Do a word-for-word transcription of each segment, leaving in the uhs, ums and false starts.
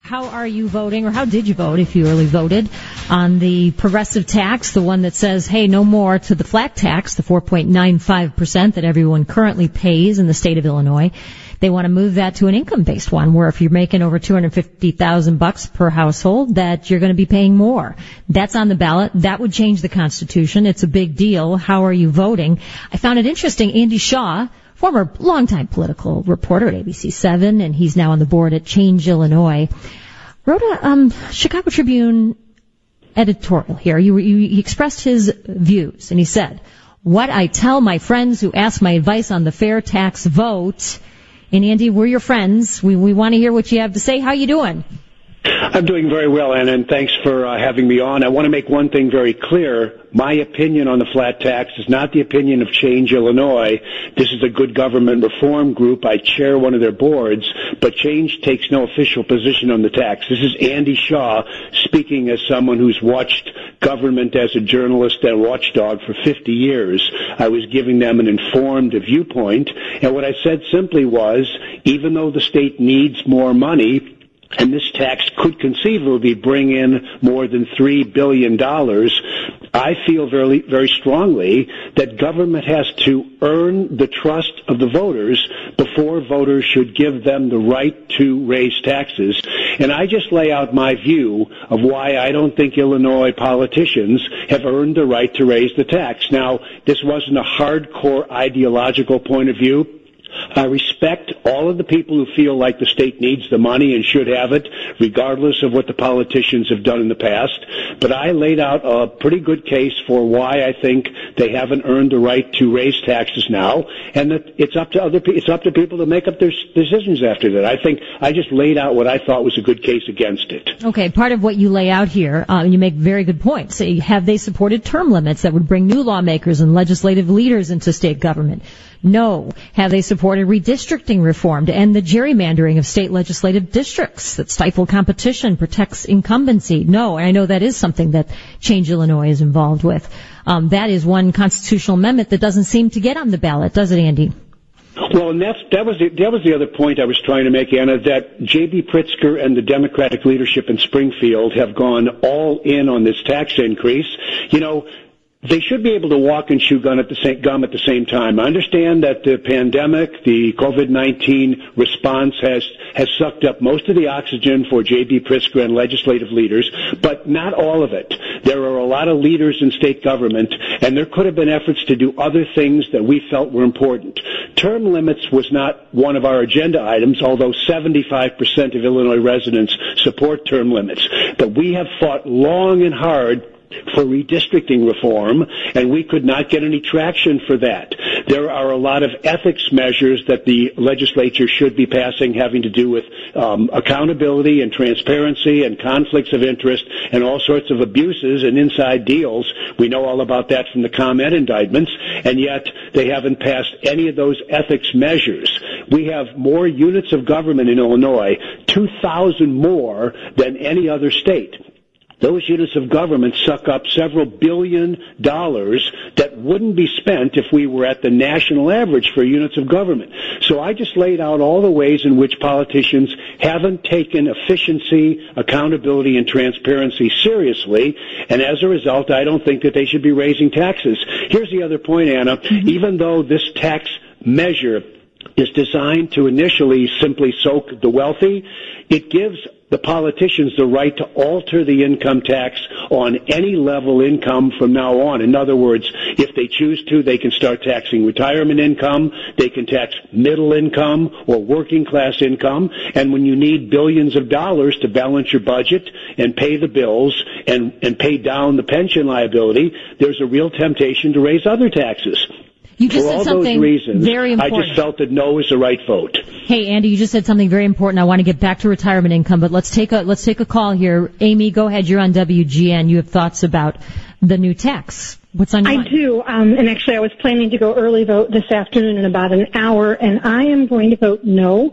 How are you voting, or how did you vote, if you early voted, on the progressive tax, the one that says, hey, no more to the flat tax, the four point nine five percent that everyone currently pays in the state of Illinois. They want to move that to an income-based one, where if you're making over two hundred fifty thousand bucks per household, that you're going to be paying more. That's on the ballot. That would change the Constitution. It's a big deal. How are you voting? I found it interesting. Andy Shaw, former longtime political reporter at A B C seven, and he's now on the board at Change Illinois, wrote a um, Chicago Tribune editorial here. You, you, he expressed his views, and he said, what I tell my friends who ask my advice on the fair tax vote. And Andy, we're your friends. We, we want to hear what you have to say. How you doing? I'm doing very well, Anna, and thanks for uh, having me on. I want to make one thing very clear. My opinion on the flat tax is not the opinion of Change Illinois. This is a good government reform group. I chair one of their boards, but Change takes no official position on the tax. This is Andy Shaw speaking as someone who's watched government as a journalist and watchdog for fifty years. I was giving them an informed viewpoint, and what I said simply was, even though the state needs more money, and this tax could conceivably bring in more than three billion dollars, I feel very, very strongly that government has to earn the trust of the voters before voters should give them the right to raise taxes. And I just lay out my view of why I don't think Illinois politicians have earned the right to raise the tax. Now, this wasn't a hardcore ideological point of view. I respect all of the people who feel like the state needs the money and should have it, regardless of what the politicians have done in the past. But I laid out a pretty good case for why I think they haven't earned the right to raise taxes now, and that it's up to other it's up to people to make up their decisions after that. I think I just laid out what I thought was a good case against it. Okay, part of what you lay out here, uh, you make very good points. Have they supported term limits that would bring new lawmakers and legislative leaders into state government? No. Have they supported redistricting reform to end the gerrymandering of state legislative districts that stifle competition, protects incumbency? No. And I know that is something that Change Illinois is involved with. Um, that is one constitutional amendment that doesn't seem to get on the ballot, does it, Andy? Well, and that's, that was the, that was the other point I was trying to make, Anna, that J B. Pritzker and the Democratic leadership in Springfield have gone all in on this tax increase. You know, they should be able to walk and chew gum at the same, gum at the same time. I understand that the pandemic, the COVID nineteen response has, has sucked up most of the oxygen for J B. Pritzker and legislative leaders, but not all of it. There are a lot of leaders in state government, and there could have been efforts to do other things that we felt were important. Term limits was not one of our agenda items, although seventy-five percent of Illinois residents support term limits. But we have fought long and hard for redistricting reform, and we could not get any traction for that. There are a lot of ethics measures that the legislature should be passing having to do with um, accountability and transparency and conflicts of interest and all sorts of abuses and inside deals. We know all about that from the ComEd indictments, and yet they haven't passed any of those ethics measures. We have more units of government in Illinois, two thousand more than any other state. Those units of government suck up several billion dollars that wouldn't be spent if we were at the national average for units of government. So I just laid out all the ways in which politicians haven't taken efficiency, accountability, and transparency seriously, and as a result, I don't think that they should be raising taxes. Here's the other point, Anna. Mm-hmm. Even though this tax measure is designed to initially simply soak the wealthy, it gives the politicians the right to alter the income tax on any level income from now on. In other words, if they choose to, they can start taxing retirement income, they can tax middle income or working class income, and when you need billions of dollars to balance your budget and pay the bills and, and pay down the pension liability, there's a real temptation to raise other taxes. You just For said all something those reasons, very important. I just felt that no is the right vote. Hey, Andy, you just said something very important. I want to get back to retirement income, but let's take a let's take a call here. Amy, go ahead. You're on W G N. You have thoughts about the new tax. What's on your I mind? do, um, and actually I was planning to go early vote this afternoon in about an hour, and I am going to vote no.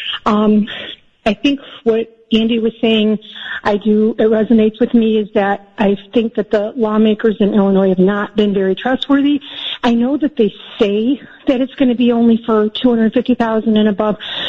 Um, I think what Andy was saying, I do, it resonates with me, is that I think that the lawmakers in Illinois have not been very trustworthy. I know that they say that it's going to be only for two hundred fifty thousand dollars and above, but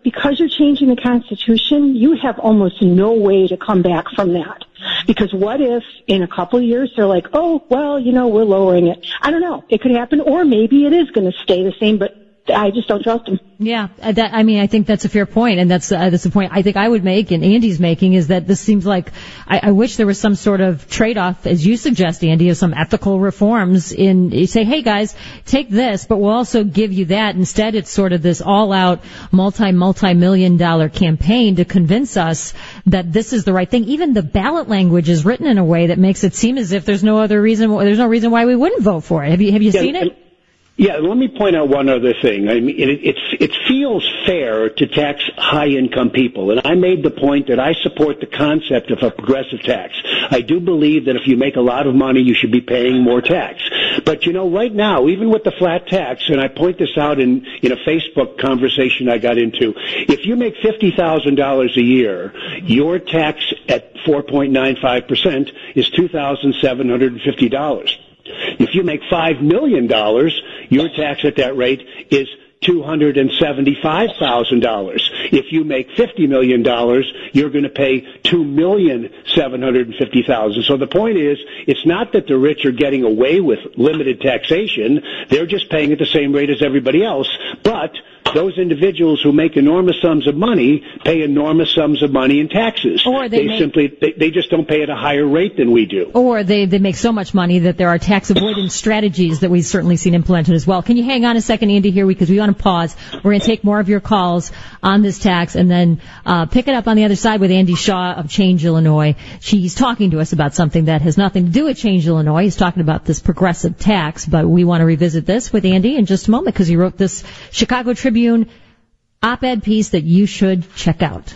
because you're changing the Constitution, you have almost no way to come back from that. Because what if in a couple of years they're like, oh, well, you know, we're lowering it. I don't know. It could happen, or maybe it is going to stay the same, but I just don't trust them. Yeah, that, I mean, I think that's a fair point, and that's uh, that's the point I think I would make, and Andy's making, is that this seems like I, I wish there was some sort of trade-off, as you suggest, Andy, of some ethical reforms. In you say, hey guys, take this, but we'll also give you that. Instead, it's sort of this all-out, multi multi million dollar campaign to convince us that this is the right thing. Even the ballot language is written in a way that makes it seem as if there's no other reason, there's no reason why we wouldn't vote for it. Have you have you yeah, seen it? Yeah, let me point out one other thing. I mean, it, it's, it feels fair to tax high-income people, and I made the point that I support the concept of a progressive tax. I do believe that if you make a lot of money, you should be paying more tax. But, you know, right now, even with the flat tax, and I point this out in, in a Facebook conversation I got into, if you make fifty thousand dollars a year, your tax at four point nine five percent is two thousand seven hundred fifty dollars. If you make five million dollars, your tax at that rate is two hundred seventy-five thousand dollars. If you make fifty million dollars, you're going to pay two million seven hundred fifty thousand dollars. So the point is, it's not that the rich are getting away with limited taxation. They're just paying at the same rate as everybody else. But those individuals who make enormous sums of money pay enormous sums of money in taxes. Or they, they make, simply, they, they just don't pay at a higher rate than we do. Or they, they make so much money that there are tax avoidance strategies that we've certainly seen implemented as well. Can you hang on a second, Andy, here, because we want to pause. We're going to take more of your calls on this tax and then uh, pick it up on the other side with Andy Shaw of Change Illinois. She's talking to us about something that has nothing to do with Change Illinois. He's talking about this progressive tax, but we want to revisit this with Andy in just a moment because he wrote this Chicago Tribune op-ed piece that you should check out.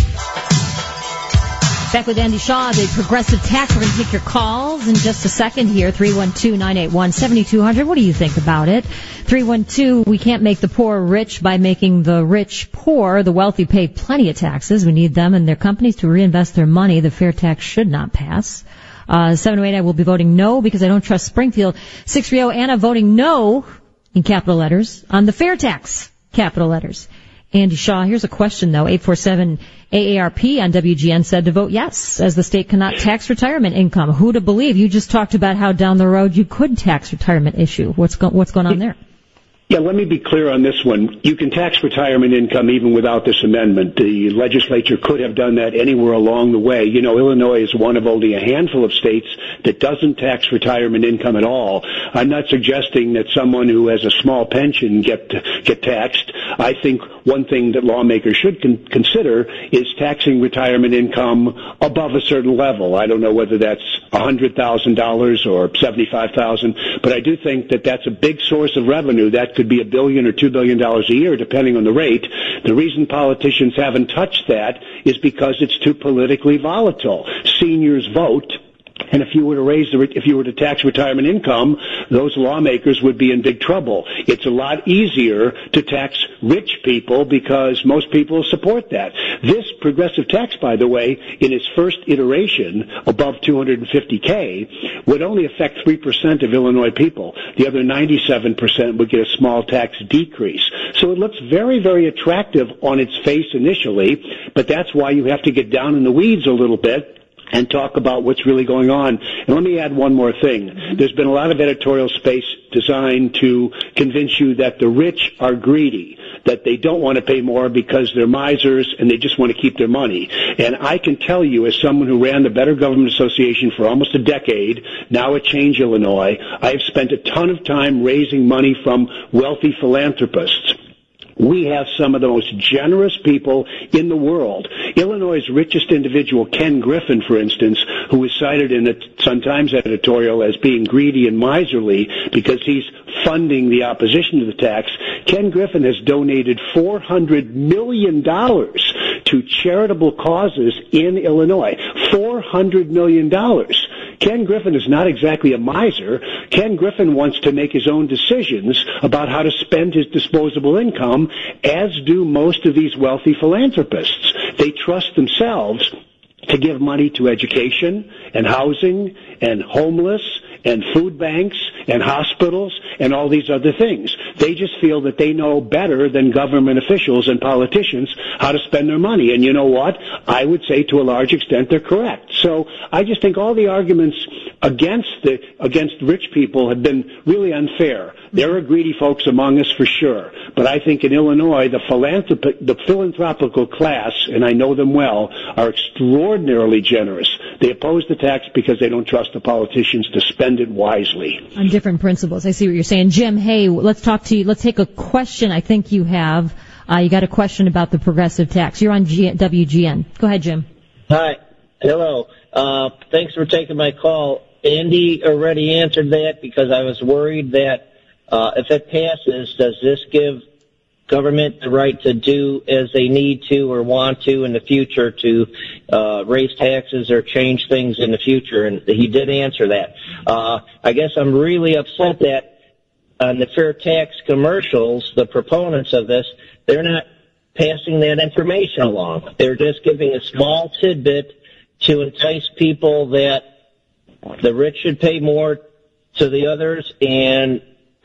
Back with Andy Shaw, the progressive tax. We're going to take your calls in just a second here. three one two, nine eight one, seven two zero zero. What do you think about it? three one two, we can't make the poor rich by making the rich poor. The wealthy pay plenty of taxes. We need them and their companies to reinvest their money. The fair tax should not pass. Uh, seven oh eight, I will be voting no because I don't trust Springfield. six three zero, Anna voting no in capital letters on the fair tax, capital letters. Andy Shaw, here's a question, though. eight four seven A A R P on W G N said to vote yes, as the state cannot tax retirement income. Who to believe? You just talked about how down the road you could tax retirement issue. What's, go- what's going on there? Yeah, let me be clear on this one. You can tax retirement income even without this amendment. The legislature could have done that anywhere along the way. You know, Illinois is one of only a handful of states that doesn't tax retirement income at all. I'm not suggesting that someone who has a small pension get get taxed. I think one thing that lawmakers should con- consider is taxing retirement income above a certain level. I don't know whether that's one hundred thousand dollars or seventy-five thousand dollars, but I do think that that's a big source of revenue. That could be a billion or two billion dollars a year, depending on the rate. The reason politicians haven't touched that is because it's too politically volatile. Seniors vote. And if you were to raise the, if you were to tax retirement income, those lawmakers would be in big trouble. It's a lot easier to tax rich people because most people support that. This progressive tax, by the way, in its first iteration, above two hundred fifty K, would only affect three percent of Illinois people. The other ninety-seven percent would get a small tax decrease. So it looks very, very attractive on its face initially, but that's why you have to get down in the weeds a little bit and talk about what's really going on. And let me add one more thing. There's been a lot of editorial space designed to convince you that the rich are greedy, that they don't want to pay more because they're misers and they just want to keep their money. And I can tell you, as someone who ran the Better Government Association for almost a decade, now at Change Illinois, I have spent a ton of time raising money from wealthy philanthropists. We have some of the most generous people in the world. Illinois' richest individual, Ken Griffin, for instance, who is cited in the Sun-Times editorial as being greedy and miserly because he's funding the opposition to the tax, Ken Griffin has donated four hundred million dollars to charitable causes in Illinois. four hundred million dollars. Ken Griffin is not exactly a miser. Ken Griffin wants to make his own decisions about how to spend his disposable income, as do most of these wealthy philanthropists. They trust themselves to give money to education and housing and homeless and food banks and hospitals and all these other things. They just feel that they know better than government officials and politicians how to spend their money. And you know what? I would say to a large extent they're correct. So I just think all the arguments against the against rich people have been really unfair. There are greedy folks among us for sure, but I think in Illinois the philanthropic, the philanthropical class, and I know them well, are extraordinarily generous. They oppose the tax because they don't trust the politicians to spend it wisely. On different principles. I see what you're saying. Jim, hey, let's talk to you. Let's take a question I think you have. Uh, you got a question about the progressive tax. You're on G- W G N. Go ahead, Jim. Hi. Hello. Uh, thanks for taking my call. Andy already answered that because I was worried that uh, if it passes, does this give government the right to do as they need to or want to in the future to uh, raise taxes or change things in the future? And he did answer that. Uh, I guess I'm really upset that on the fair tax commercials, the proponents of this, they're not passing that information along. They're just giving a small tidbit to entice people that the rich should pay more to the others, and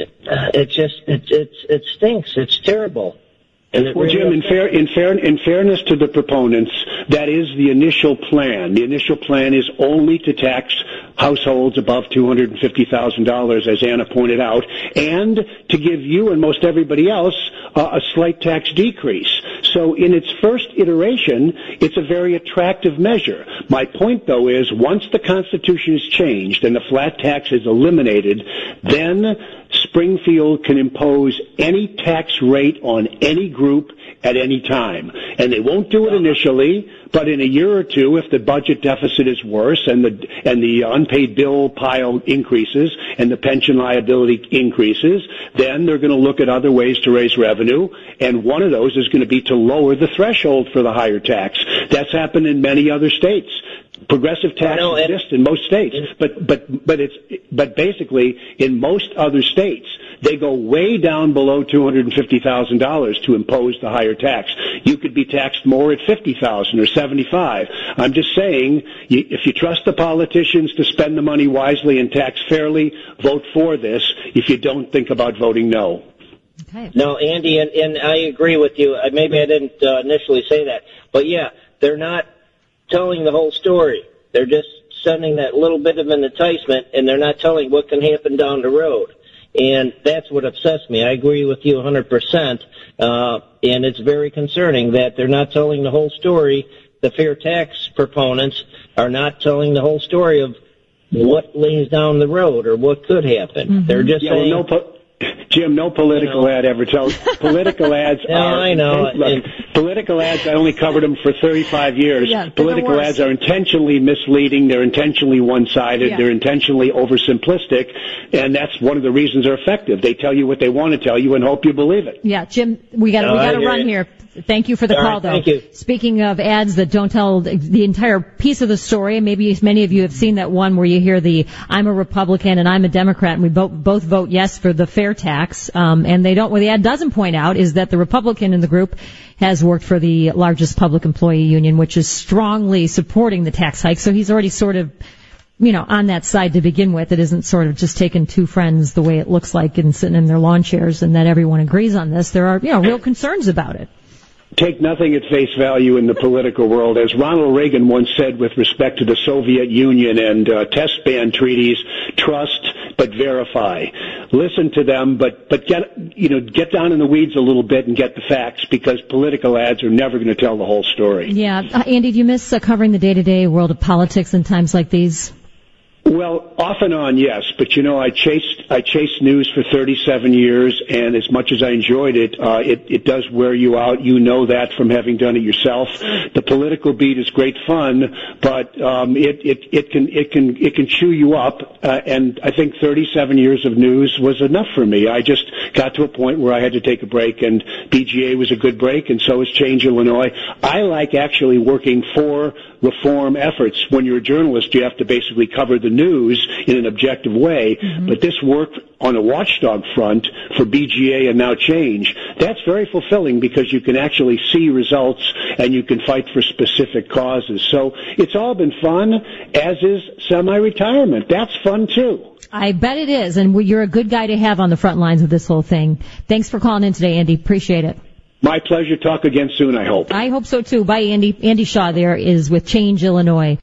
it just it it, it stinks. It's terrible. And it well, really Jim, in, fair, in, fair, in fairness to the proponents, that is the initial plan. The initial plan is only to tax households above two hundred fifty thousand dollars, as Anna pointed out, and to give you and most everybody else uh, a slight tax decrease. So in its first iteration, it's a very attractive measure. My point, though, is once the Constitution is changed and the flat tax is eliminated, then Springfield can impose any tax rate on any group at any time. And they won't do it initially, but in a year or two, if the budget deficit is worse and the and the unpaid bill pile increases and the pension liability increases, then they're going to look at other ways to raise revenue, and one of those is going to be to lower the threshold for the higher tax. That's happened in many other states. Progressive tax know, exists in most states, but but but it's but basically in most other states they go way down below two hundred fifty thousand dollars to impose the higher tax. You could be taxed more at fifty thousand or seventy-five. I'm just saying, if you trust the politicians to spend the money wisely and tax fairly, vote for this. If you don't, think about voting no. Okay. No, Andy, and, and I agree with you. Maybe I didn't uh, initially say that, but yeah, they're not telling the whole story. They're just sending that little bit of an enticement, and they're not telling what can happen down the road. And that's what upsets me. I agree with you one hundred percent, uh, and it's very concerning that they're not telling the whole story. The fair tax proponents are not telling the whole story of what lays down the road or what could happen. Mm-hmm. They're just yeah, saying... Well, no po- Jim, no political you know. ad ever tells. Political ads no, are. I know. Look, and, political ads, I only covered them for thirty-five years. Yeah, political ads are intentionally misleading. They're intentionally one-sided. Yeah. They're intentionally oversimplistic. And that's one of the reasons they're effective. They tell you what they want to tell you and hope you believe it. Yeah, Jim, we got No, we got to I hear run you. here. Thank you for the All call, right, though. thank you. Speaking of ads that don't tell the entire piece of the story, maybe many of you have seen that one where you hear the "I'm a Republican and I'm a Democrat and we both both vote yes for the fair tax," um, and they don't. What the ad doesn't point out is that the Republican in the group has worked for the largest public employee union, which is strongly supporting the tax hike. So he's already sort of, you know, on that side to begin with. It isn't sort of just taking two friends the way it looks like and sitting in their lawn chairs and that everyone agrees on this. There are, you know, real concerns about it. Take nothing at face value in the political world. As Ronald Reagan once said with respect to the Soviet Union and uh, test ban treaties, trust but verify. Listen to them, but but get you know get down in the weeds a little bit and get the facts, because political ads are never going to tell the whole story. Yeah, uh, Andy, do you miss uh, covering the day-to-day world of politics in times like these? Well, off and on, yes. But, you know, I chased I chased news for thirty-seven years, and as much as I enjoyed it, uh, it, it does wear you out. You know that from having done it yourself. The political beat is great fun, but um, it, it, it can it can it can chew you up. Uh, and I think thirty-seven years of news was enough for me. I just got to a point where I had to take a break, and B G A was a good break, and so is Change Illinois. I like actually working for reform efforts. When you're a journalist, you have to basically cover the news in an objective way. Mm-hmm. But this work on a watchdog front for B G A and now Change, that's very fulfilling, because you can actually see results and you can fight for specific causes. So it's all been fun, as is semi-retirement. That's fun too. I bet it is, and you're a good guy to have on the front lines of this whole thing. Thanks for calling in today, Andy. Appreciate it. My pleasure. Talk again soon, I hope. I hope so, too. Bye, Andy. Andy Shaw there is with Change Illinois.